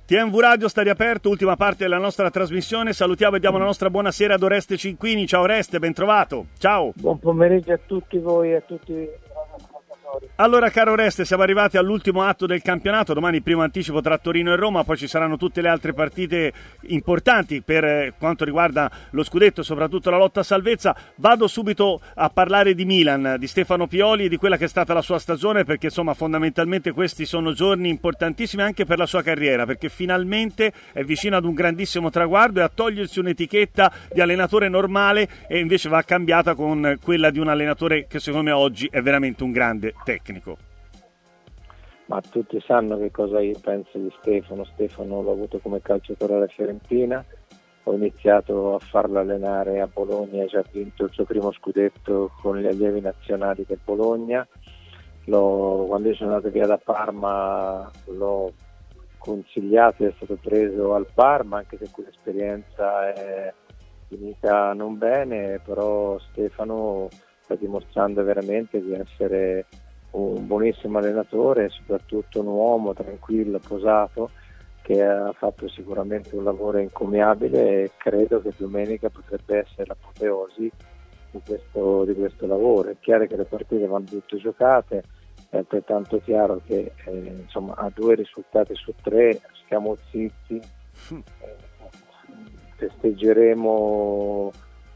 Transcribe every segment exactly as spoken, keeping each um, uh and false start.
T M V Radio sta riaperto, ultima parte della nostra trasmissione. Salutiamo e diamo la nostra buonasera ad Oreste Cinquini. Ciao Oreste, ben trovato. Ciao. Buon pomeriggio a tutti voi e a tutti i ascoltatori. Allora, caro Oreste, siamo arrivati all'ultimo atto del campionato. Domani il primo anticipo tra Torino e Roma, poi ci saranno tutte le altre partite importanti per quanto riguarda lo scudetto, soprattutto la lotta a salvezza. Vado subito a parlare di Milan, di Stefano Pioli e di quella che è stata la sua stagione, perché insomma fondamentalmente questi sono giorni importantissimi anche per la sua carriera, perché finalmente è vicino ad un grandissimo traguardo e a togliersi un'etichetta di allenatore normale, e invece va cambiata con quella di un allenatore che secondo me oggi è veramente un grande tecnico. Ma tutti sanno che cosa io penso di Stefano. Stefano l'ho avuto come calciatore alla Fiorentina, ho iniziato a farlo allenare a Bologna, ha già vinto il suo primo scudetto con gli allievi nazionali del Bologna. L'ho, quando io sono andato via da Parma l'ho consigliato, è stato preso al Parma, anche se quell'esperienza è finita non bene, però Stefano sta dimostrando veramente di essere un buonissimo allenatore, soprattutto un uomo tranquillo, posato, che ha fatto sicuramente un lavoro encomiabile, e credo che domenica potrebbe essere l'apoteosi di questo, di questo lavoro. È chiaro che le partite vanno tutte giocate, è altrettanto chiaro che eh, insomma, a due risultati su tre stiamo zitti, eh, festeggeremo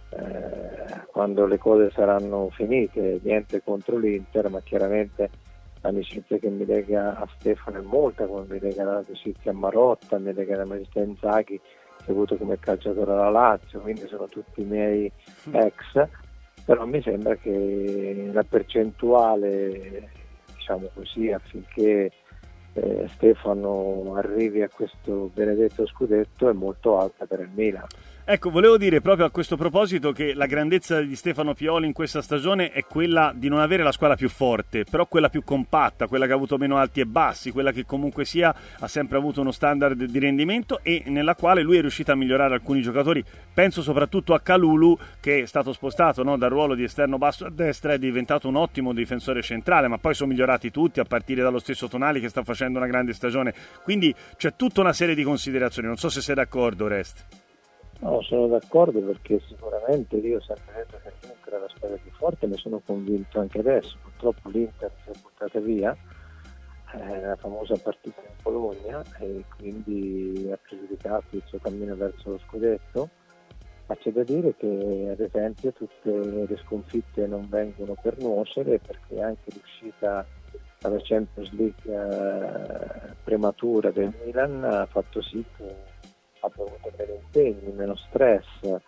eh, quando le cose saranno finite. Niente contro l'Inter, ma chiaramente l'amicizia che mi lega a Stefano è molta, come mi lega l'amicizia a Marotta, mi lega l'amicizia a Inzaghi, che ho avuto come calciatore alla Lazio, quindi sono tutti i miei ex, però mi sembra che la percentuale, diciamo così, affinché eh, Stefano arrivi a questo benedetto scudetto è molto alta per il Milan. Ecco, volevo dire proprio a questo proposito che la grandezza di Stefano Pioli in questa stagione è quella di non avere la squadra più forte, però quella più compatta, quella che ha avuto meno alti e bassi, quella che comunque sia ha sempre avuto uno standard di rendimento e nella quale lui è riuscito a migliorare alcuni giocatori. Penso soprattutto a Kalulu, che è stato spostato, no, dal ruolo di esterno basso a destra, è diventato un ottimo difensore centrale, ma poi sono migliorati tutti, a partire dallo stesso Tonali che sta facendo una grande stagione. Quindi c'è tutta una serie di considerazioni. Non so se sei d'accordo, Oreste. No, sono d'accordo, perché sicuramente io ho sempre detto che l'Inter è la squadra più forte, ne sono convinto anche adesso. Purtroppo l'Inter si è buttata via eh, la famosa partita in Bologna, e quindi ha pregiudicato il suo cammino verso lo scudetto, ma c'è da dire che ad esempio tutte le sconfitte non vengono per nuocere, perché anche l'uscita dalla Champions League eh, prematura del Milan ha fatto sì che ha avuto meno impegni, meno stress.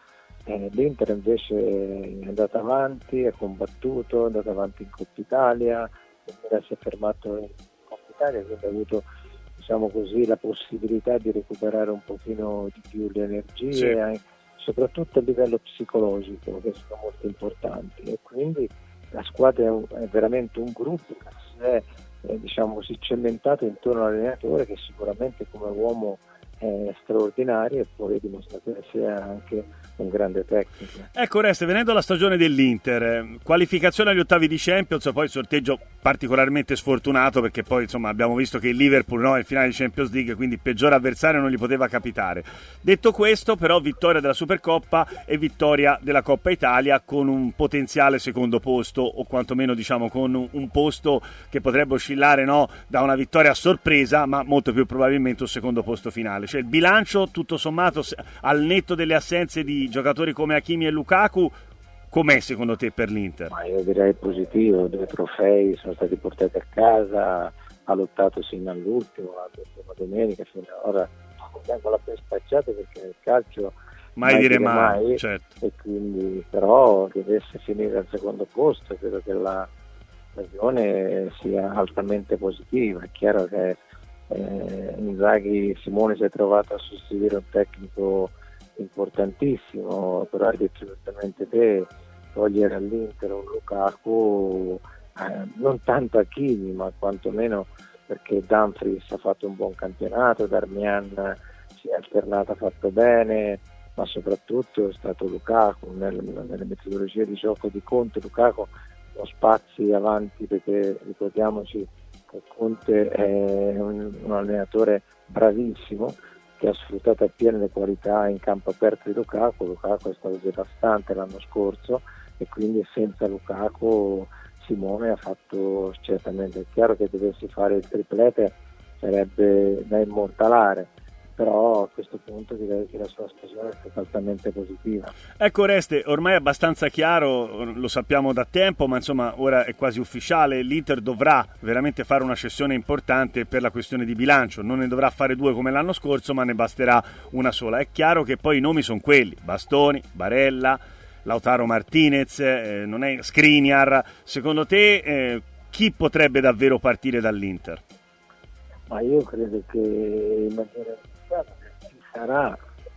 Eh, L'Inter invece è andata avanti, ha combattuto, è andata avanti in Coppa Italia, il Milan si è fermato in Coppa Italia, quindi ha avuto, diciamo così, la possibilità di recuperare un pochino di più le energie, sì, anche, soprattutto a livello psicologico, che sono molto importanti, e quindi la squadra è, un, è veramente un gruppo che si è eh, diciamo così cementato intorno all'allenatore, che sicuramente come uomo è straordinario, e poi è dimostrato essere anche un grande tecnico. Ecco, Oreste, venendo alla stagione dell'Inter, qualificazione agli ottavi di Champions, poi il sorteggio particolarmente sfortunato, perché poi insomma abbiamo visto che il Liverpool, no, è in finale di Champions League, quindi peggiore avversario non gli poteva capitare. Detto questo, però, vittoria della Supercoppa e vittoria della Coppa Italia, con un potenziale secondo posto, o quantomeno diciamo con un posto che potrebbe oscillare, no, da una vittoria a sorpresa, ma molto più probabilmente un secondo posto finale. Cioè il bilancio tutto sommato, al netto delle assenze di giocatori come Hakimi e Lukaku, com'è secondo te per l'Inter? Ma io direi positivo, due trofei sono stati portati a casa, ha lottato sino all'ultimo, l'ultima domenica, fino ad ora con la ben spacciata, perché nel calcio mai, mai dire mai, mai, certo. E quindi però dovesse finire al secondo posto, credo che la stagione sia altamente positiva. È chiaro che eh, Inzaghi, Simone si è trovato a sostituire un tecnico importantissimo, però hai detto giustamente te, togliere all'Inter un Lukaku, eh, non tanto Hakimi, ma quantomeno perché Dumfries ha fatto un buon campionato, Darmian si è alternato, ha fatto bene, ma soprattutto è stato Lukaku nel, nelle metodologie di gioco di Conte. Lukaku non spazi avanti, perché ricordiamoci Conte è un, un allenatore bravissimo che ha sfruttato appieno le qualità in campo aperto di Lukaku. Lukaku è stato devastante l'anno scorso e quindi senza Lukaku Simone ha fatto certamente, è chiaro che dovessi fare il triplete sarebbe da immortalare, però a questo punto direi che la sua stagione è stata altamente positiva. Ecco Oreste, ormai è abbastanza chiaro, lo sappiamo da tempo, ma insomma ora è quasi ufficiale, l'Inter dovrà veramente fare una cessione importante per la questione di bilancio, non ne dovrà fare due come l'anno scorso, ma ne basterà una sola. È chiaro che poi i nomi sono quelli, Bastoni, Barella, Lautaro Martinez, eh, non è Skriniar. Secondo te eh, chi potrebbe davvero partire dall'Inter? Ma io credo che in maniera ci sarà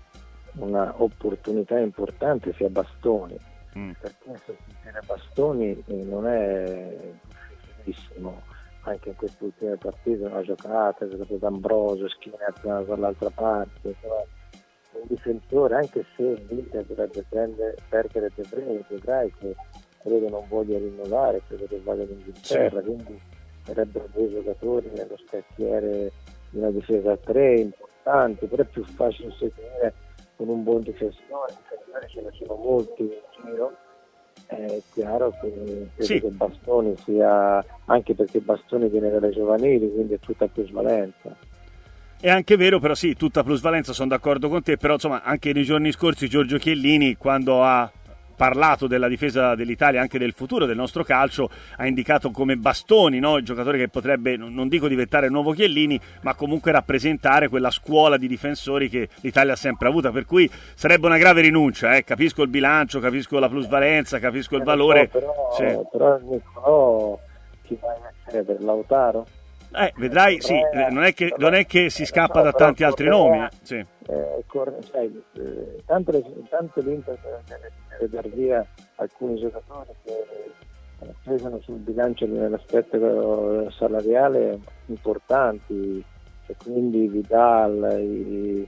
una opportunità importante sia Bastoni, mm. perché sostituire Bastoni non è difficilissimo, anche in queste ultime partite non ha giocato, ha giocato D'Ambrosio, Skriniar dall'altra parte, un difensore, anche se l'Inter dovrebbe prendere, perdere De Vrij, vedrai che credo non voglia rinnovare, credo che vada in Inghilterra, sì. Quindi sarebbero due giocatori nello scacchiere di una difesa a tre importanti, però è più facile seguire con un buon difensore, ce ne sono molti in giro. È chiaro che credo sì. che Bastoni sia, anche perché Bastoni viene dalle giovanili, quindi è tutta plusvalenza. È anche vero, però sì, tutta plusvalenza, sono d'accordo con te, però insomma anche nei giorni scorsi Giorgio Chiellini, quando ha parlato della difesa dell'Italia, anche del futuro del nostro calcio, ha indicato come Bastoni, no? Il giocatore che potrebbe, non dico diventare il nuovo Chiellini, ma comunque rappresentare quella scuola di difensori che l'Italia ha sempre avuta, per cui sarebbe una grave rinuncia, eh? Capisco il bilancio, capisco la plusvalenza, capisco il valore. Però, sì. però Nicolò, chi vai a essere per Lautaro? Eh, vedrai, sì, non è che, non è che si scappa so, da tanti altri nomi. Eh. Sì. Eh, corre, sai, eh, tanto, tanto l'Inter deve dar via alcuni giocatori che eh, pesano sul bilancio nell'aspetto salariale importanti, e quindi Vidal, i,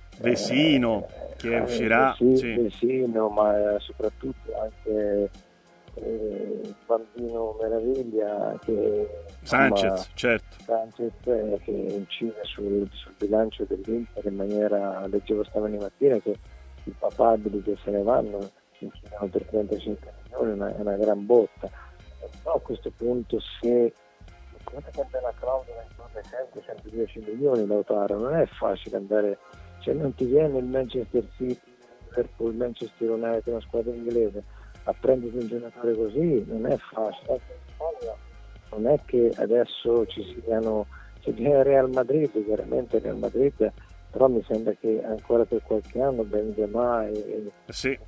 Vecino eh, che eh, uscirà, Vecino, sì. Vecino, ma soprattutto anche eh, il bambino meraviglia che Sanchez, insomma, certo. Sanchez eh, che incide sul, sul bilancio dell'Inter in maniera, leggevo stamani mattina che i papabili che se ne vanno incidono per trentacinque milioni, è una, una gran botta. Però a questo punto se conta che abbia una clausola intorno ai cento centodieci milioni Lautaro, non è facile andare, cioè non ti viene il Manchester City, Liverpool, il Manchester United, una squadra inglese, a prendere un giocatore così non è facile. Non è che adesso ci siano, se viene il Real Madrid, chiaramente il Real Madrid, però mi sembra che ancora per qualche anno Benzema e, sì. e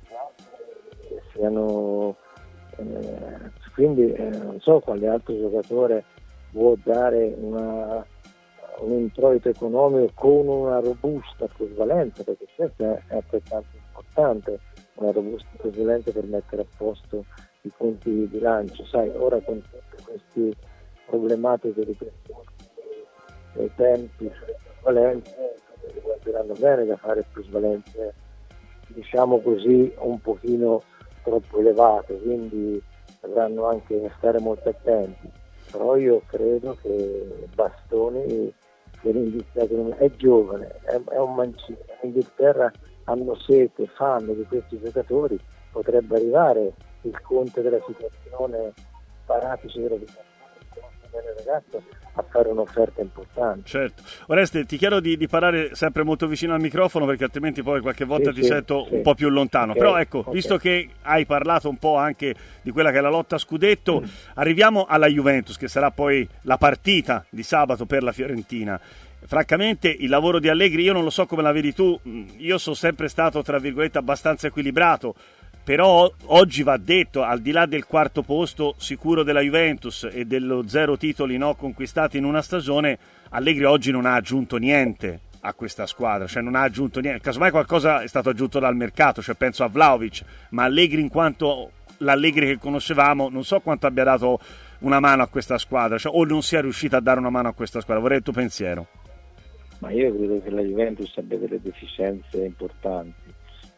siano eh, quindi eh, non so quale altro giocatore può dare una, un introito economico con una robusta plusvalenza, perché questo è, è altrettanto importante, una robusta plusvalenza per mettere a posto i conti di bilancio. Sai, ora con tutte queste problematiche di questi eh, tempi sulle plusvalenze guarderanno bene da fare plusvalenze, diciamo così, un pochino troppo elevate, quindi dovranno anche stare molto attenti. Però io credo che Bastoni dell'Inghilterra è giovane, è, è un mancino, in Inghilterra hanno sete, fanno di questi giocatori, potrebbe arrivare il Conte della situazione, Paratici della situazione del ragazzo, a fare un'offerta importante. Certo. Oreste, ti chiedo di, di parlare sempre molto vicino al microfono, perché altrimenti poi qualche volta sì, ti sì, sento sì. un po' più lontano. Okay, però ecco, okay. Visto che hai parlato un po' anche di quella che è la lotta a scudetto, mm. arriviamo alla Juventus, che sarà poi la partita di sabato per la Fiorentina. Francamente il lavoro di Allegri, io non lo so come la vedi tu, io sono sempre stato tra virgolette abbastanza equilibrato, però oggi va detto, al di là del quarto posto sicuro della Juventus e dello zero titoli no conquistati in una stagione, Allegri oggi non ha aggiunto niente a questa squadra, cioè non ha aggiunto niente, casomai qualcosa è stato aggiunto dal mercato, cioè penso a Vlahovic, ma Allegri in quanto l'Allegri che conoscevamo non so quanto abbia dato una mano a questa squadra, cioè, o non sia riuscito a dare una mano a questa squadra. Vorrei il tuo pensiero. Ma io credo che la Juventus abbia delle deficienze importanti.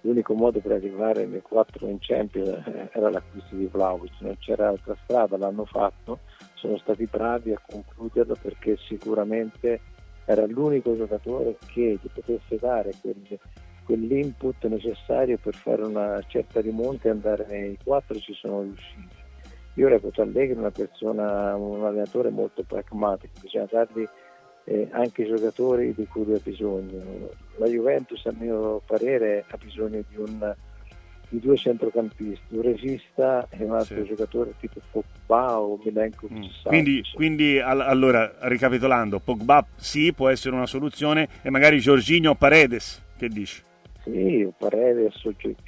l'unico modo per arrivare nei quattro in Champions era l'acquisto di Vlahovic, non c'era altra strada, l'hanno fatto, sono stati bravi a concluderlo perché sicuramente era l'unico giocatore che gli potesse dare quel, quell'input necessario per fare una certa rimonta e andare nei quattro, ci sono riusciti. Io reputo Allegri una persona, un allenatore molto pragmatico, bisogna dargli eh, anche i giocatori di cui ha bisogno. La Juventus, a mio parere, ha bisogno di, un, di due centrocampisti, un regista e un altro sì. giocatore tipo Pogba o Milenkovic. Mm. Quindi, quindi all- allora, ricapitolando, Pogba sì, può essere una soluzione, e magari Jorginho o Paredes, che dici? Sì, Paredes,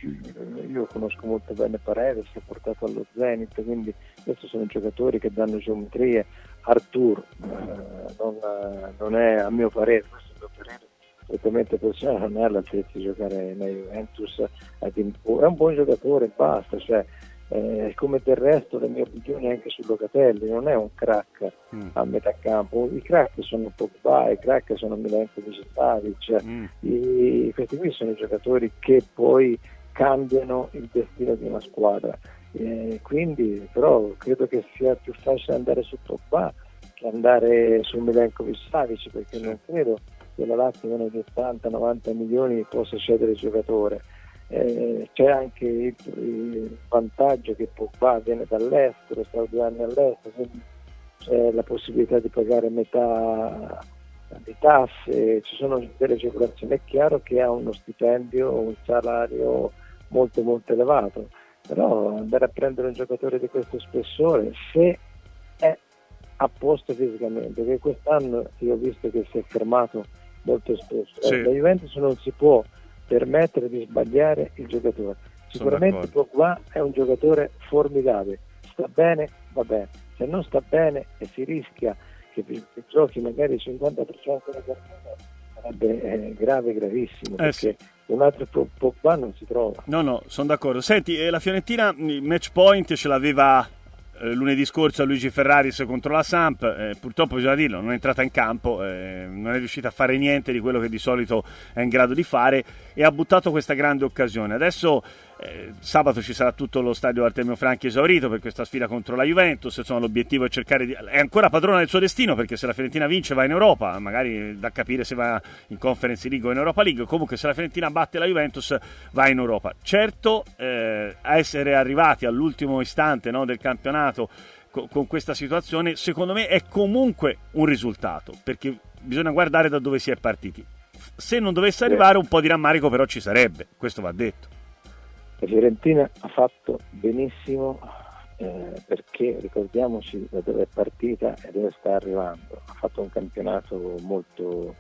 io conosco molto bene Paredes, si è portato allo Zenit, quindi questi sono giocatori che danno geometrie. Artur eh, non, non è, a mio parere, questo è il mio parere completamente personale, non è all'altezza di giocare nella Juventus, è un buon giocatore, basta, cioè eh, come del resto le mie opinioni anche su Locatelli, non è un crack mm. a metà campo, i crack sono Pogba, i crack sono Milenkovic, Savic, mm. I, questi qui sono i giocatori che poi cambiano il destino di una squadra. Eh, quindi però credo che sia più facile andare su Pogba che andare su Milenkovic Savic, perché sì. non credo che la Lazio con i ottanta novanta milioni possa cedere il giocatore. Eh, c'è anche il, il vantaggio che Pogba viene dall'estero, sta due anni all'estero, quindi c'è la possibilità di pagare metà di tasse, ci sono delle agevolazioni. È chiaro che ha uno stipendio, un salario molto molto elevato, però andare a prendere un giocatore di questo spessore, se è a posto fisicamente, perché quest'anno io ho visto che si è fermato molto spesso, sì. La Juventus non si può permettere di sbagliare il giocatore. Sicuramente Pogba è un giocatore formidabile, sta bene, va bene, se non sta bene e si rischia che, che giochi magari il cinquanta per cento della partita, sarebbe eh, grave, gravissimo, eh, perché sì. un altro Pogba non si trova. No, no, sono d'accordo. Senti, eh, la Fiorentina il match point ce l'aveva eh, lunedì scorso a Luigi Ferraris contro la Samp, eh, purtroppo bisogna dirlo, non è entrata in campo, eh, non è riuscita a fare niente di quello che di solito è in grado di fare e ha buttato questa grande occasione. Adesso eh, sabato ci sarà tutto lo stadio Artemio Franchi esaurito per questa sfida contro la Juventus, insomma l'obiettivo è cercare di... è ancora padrona del suo destino, perché se la Fiorentina vince va in Europa, magari da capire se va in Conference League o in Europa League, comunque se la Fiorentina batte la Juventus va in Europa. Certo, eh, a essere arrivati all'ultimo istante, no, del campionato co- con questa situazione, secondo me è comunque un risultato, perché bisogna guardare da dove si è partiti. Se non dovesse arrivare un po' di rammarico però ci sarebbe, questo va detto. La Fiorentina ha fatto benissimo eh, perché ricordiamoci da dove è partita e dove sta arrivando. Ha fatto un campionato molto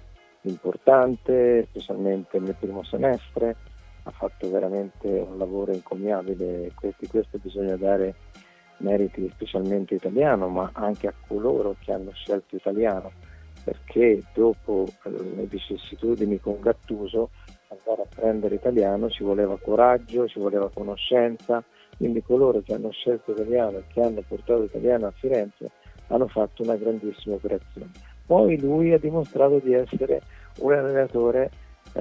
importante, specialmente nel primo semestre, ha fatto veramente un lavoro encomiabile, di questo bisogna dare meriti specialmente italiano, ma anche a coloro che hanno scelto italiano, perché dopo le vicissitudini con Gattuso andare a prendere italiano ci voleva coraggio, ci voleva conoscenza, quindi coloro che hanno scelto italiano e che hanno portato italiano a Firenze hanno fatto una grandissima operazione. Poi lui ha dimostrato di essere un allenatore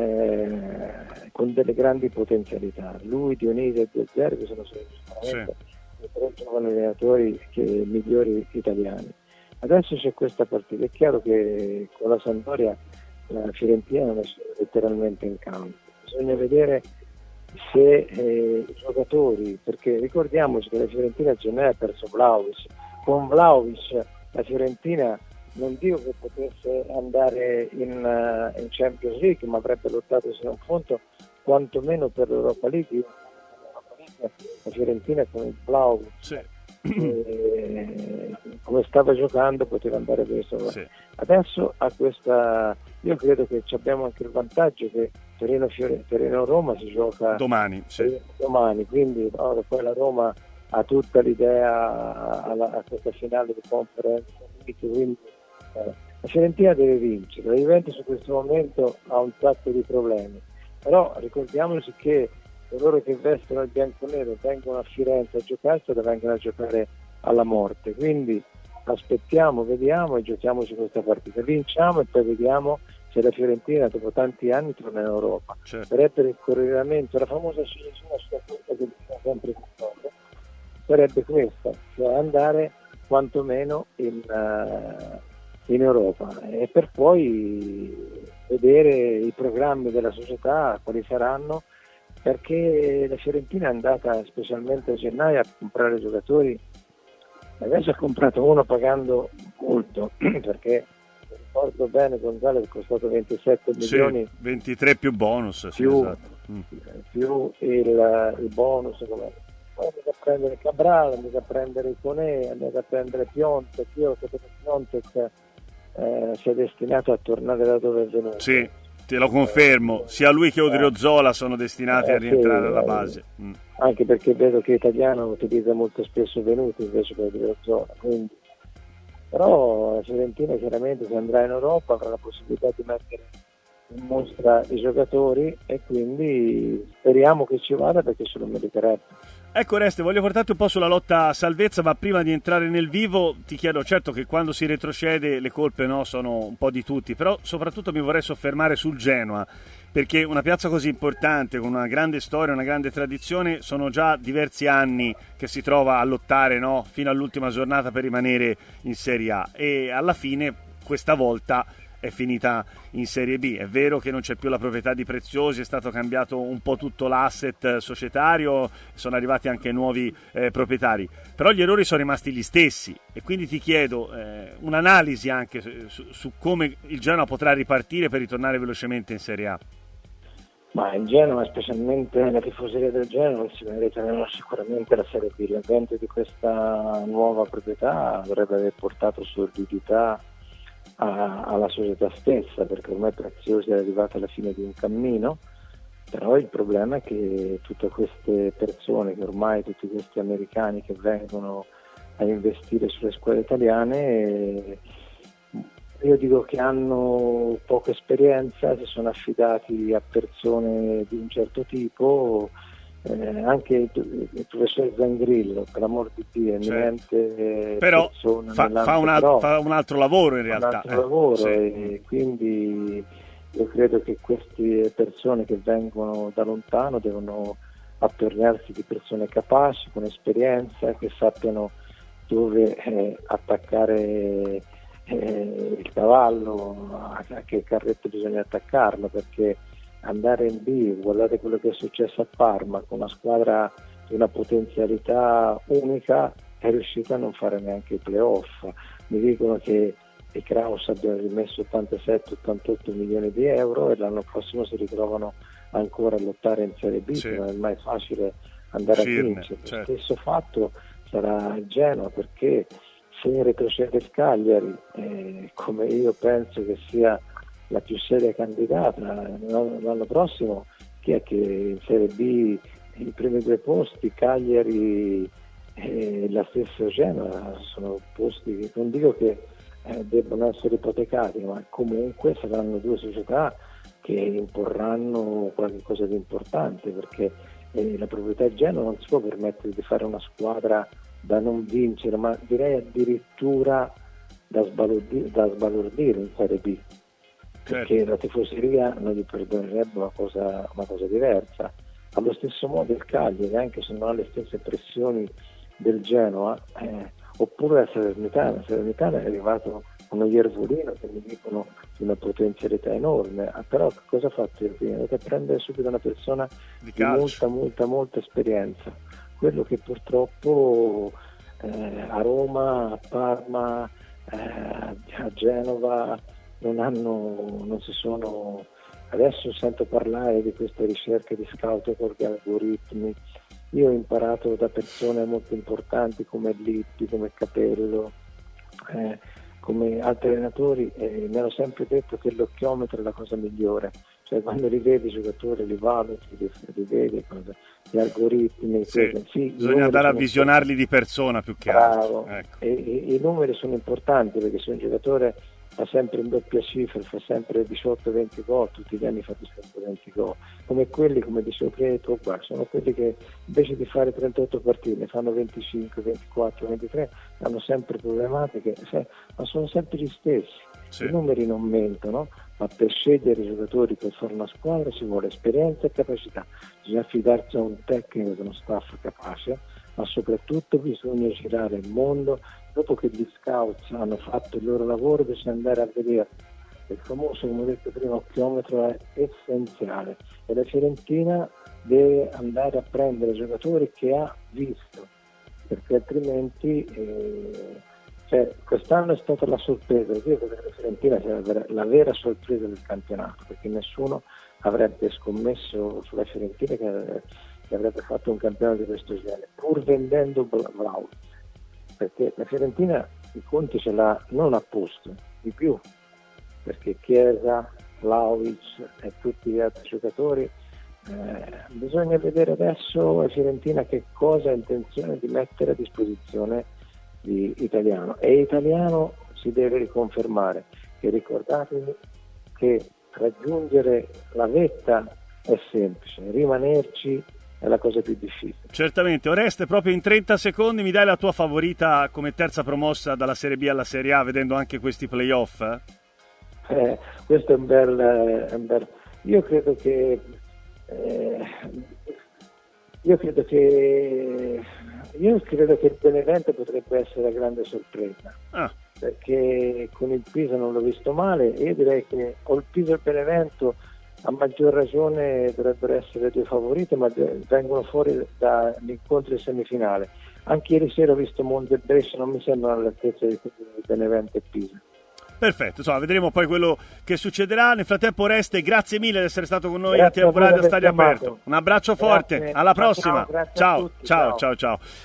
eh, con delle grandi potenzialità. Lui, Dionisi e De Zerbi sono sicuramente sì. i tre giovani allenatori che, migliori italiani. Adesso c'è questa partita, è chiaro che con la Sampdoria la Fiorentina non è letteralmente in campo, bisogna vedere se eh, i giocatori, perché ricordiamoci che la Fiorentina già ne ha perso Vlahovic, con Vlahovic la Fiorentina non dico che potesse andare in, uh, in Champions League, ma avrebbe lottato sino in fondo quantomeno per l'Europa League. La Fiorentina con il Vlahovic sì. E, come stava giocando poteva andare questo sì. Adesso a questa, io credo che abbiamo anche il vantaggio che Torino, Torino Roma si gioca domani, sì. domani quindi no, poi la Roma ha tutta l'idea alla, a questa finale di Conference, quindi eh, la Fiorentina deve vincere, la Juventus in questo momento ha un sacco di problemi, però ricordiamoci che coloro che vestono il bianco-nero vengono a Firenze a giocarsela, vengono a giocare alla morte, quindi aspettiamo, vediamo e giochiamoci questa partita, vinciamo e poi vediamo se la Fiorentina dopo tanti anni torna in Europa. Certo. Sarebbe il correlamento, la famosa ciliegina sulla torta che dicono sempre tutti, sarebbe questa, cioè andare quantomeno in, uh, in Europa e per poi vedere i programmi della società, quali saranno, perché la Fiorentina è andata specialmente a gennaio a comprare giocatori, adesso ha comprato uno pagando molto, perché ricordo bene Gonzalez è costato ventisette milioni, sì, ventitré più bonus, più, sì, esatto. mm. più il, il bonus, come poi andate a prendere Cabral, andate a prendere Iconè, andate a prendere Piontek. Io credo che Piontek eh, sia destinato a tornare da dove è venuto. Sì, te lo confermo, sia lui che Odriozola sono destinati eh, a rientrare sì, alla eh, base. Mm. Anche perché vedo che Italiano utilizza molto spesso Venuti invece che Odriozola, quindi. Però la Fiorentina chiaramente se andrà in Europa avrà la possibilità di mettere in mostra i giocatori e quindi speriamo che ci vada perché se lo meriterebbe. Ecco Oreste, voglio portarti un po' sulla lotta a salvezza, ma prima di entrare nel vivo ti chiedo, certo che quando si retrocede le colpe no, sono un po' di tutti, però soprattutto mi vorrei soffermare sul Genoa, perché una piazza così importante, con una grande storia, una grande tradizione, sono già diversi anni che si trova a lottare no, fino all'ultima giornata per rimanere in Serie A e alla fine questa volta è finita in Serie B. È vero che non c'è più la proprietà di Preziosi, è stato cambiato un po' tutto l'asset societario, sono arrivati anche nuovi eh, proprietari, però gli errori sono rimasti gli stessi e quindi ti chiedo eh, un'analisi anche su, su come il Genoa potrà ripartire per ritornare velocemente in Serie A. Ma il Genoa, specialmente la tifoseria del Genoa, non si meriteranno sicuramente la Serie B. L'avvento di questa nuova proprietà dovrebbe aver portato solidità alla società stessa, perché ormai Preziosi è arrivato alla fine di un cammino, però il problema è che tutte queste persone, che ormai tutti questi americani che vengono a investire sulle scuole italiane, io dico che hanno poca esperienza, si sono affidati a persone di un certo tipo. Eh, anche il, il professor Zangrillo, per amor di Dio, eminente, però fa, fa, un al- fa un altro lavoro in realtà. Un altro eh, lavoro sì. E quindi io credo che queste persone che vengono da lontano devono attorniarsi di persone capaci, con esperienza, che sappiano dove eh, attaccare eh, il cavallo, a, a che carretto bisogna attaccarlo, perché andare in B, guardate quello che è successo a Parma, con una squadra di una potenzialità unica, è riuscita a non fare neanche i playoff. Mi dicono che i Kraus abbiano rimesso ottantasette ottantotto milioni di euro e l'anno prossimo si ritrovano ancora a lottare in Serie B, sì. Non è mai facile andare Scirne, a vincere. Certo. Lo stesso fatto sarà il Genoa, perché se retrocede il Cagliari, eh, come io penso che sia la più seria candidata l'anno prossimo, chi è che in Serie B i primi due posti, Cagliari e la stessa Genoa, sono posti che non dico che eh, debbano essere ipotecati, ma comunque saranno due società che imporranno qualcosa di importante, perché eh, la proprietà Genoa non si può permettere di fare una squadra da non vincere, ma direi addirittura da sbalordire, da sbalordire in Serie B. Perché certo. La tifoseria non gli perdonerebbe una cosa, una cosa diversa. Allo stesso modo il Cagliari, anche se non ha le stesse pressioni del Genoa, eh, oppure la Salernitana. La Salernitana è arrivato uno Iervolino che mi dicono di una potenzialità enorme, ah, però cosa ha fatto Iervolino? Deve prendere subito una persona di, di molta, molta, molta esperienza. Quello che purtroppo eh, a Roma, a Parma, eh, a Genova non hanno, non si sono. Adesso sento parlare di queste ricerche di scout con gli algoritmi. Io ho imparato da persone molto importanti come Lippi, come Capello, eh, come altri allenatori, e mi hanno sempre detto che l'occhiometro è la cosa migliore, cioè quando li vedi i giocatori, li valuti, li, li vedi, cosa, gli algoritmi. Sì, sì, bisogna andare a visionarli di persona più che bravo, altro. Ecco. E, e, i numeri sono importanti, perché se un giocatore fa sempre in doppia cifra, fa sempre diciotto venti gol, tutti gli anni fa diciotto venti gol, come quelli, come dicevo prima, guarda, sono quelli che invece di fare trentotto partite ne fanno venticinque, ventiquattro, ventitré, hanno sempre problematiche, ma sono sempre gli stessi. Sì. I numeri non mentono, ma per scegliere i giocatori che formano una squadra ci vuole esperienza e capacità, bisogna affidarsi a un tecnico e a uno staff capace, ma soprattutto bisogna girare il mondo. Dopo che gli scouts hanno fatto il loro lavoro bisogna andare a vedere. Il famoso, come ho detto prima, occhiometro è essenziale e la Fiorentina deve andare a prendere giocatori che ha visto, perché altrimenti eh, cioè, quest'anno è stata la sorpresa. Io credo che la Fiorentina sia la vera, la vera sorpresa del campionato, perché nessuno avrebbe scommesso sulla Fiorentina che, che avrebbe fatto un campionato di questo genere, pur vendendo Vlahovic, perché la Fiorentina i conti ce l'ha non a posto, di più, perché Chiesa, Vlahovic e tutti gli altri giocatori eh, bisogna vedere adesso la Fiorentina che cosa ha intenzione di mettere a disposizione di Italiano, e Italiano si deve riconfermare, che ricordatevi che raggiungere la vetta è semplice, rimanerci è la cosa più difficile. Certamente. Oreste, proprio in trenta secondi mi dai la tua favorita come terza promossa dalla Serie B alla Serie A, vedendo anche questi playoff? Eh? Eh, questo è un bel, è un bel... io credo che eh, io credo che io credo che il Benevento potrebbe essere la grande sorpresa, ah. perché con il Pisa non l'ho visto male, e io direi che o il Pisa e il Benevento a maggior ragione dovrebbero essere le due favorite, ma vengono fuori dall'incontro di semifinale. Anche ieri sera ho visto Monza e Brescia, non mi sembrano all'altezza di Benevento e Pisa. Perfetto, insomma, vedremo poi quello che succederà. Nel frattempo, Oreste, grazie mille di essere stato con noi a Tempo Radio Stadio Aperto. Un abbraccio forte, grazie. Alla prossima. Ciao, ciao, tutti, ciao, ciao, ciao, ciao.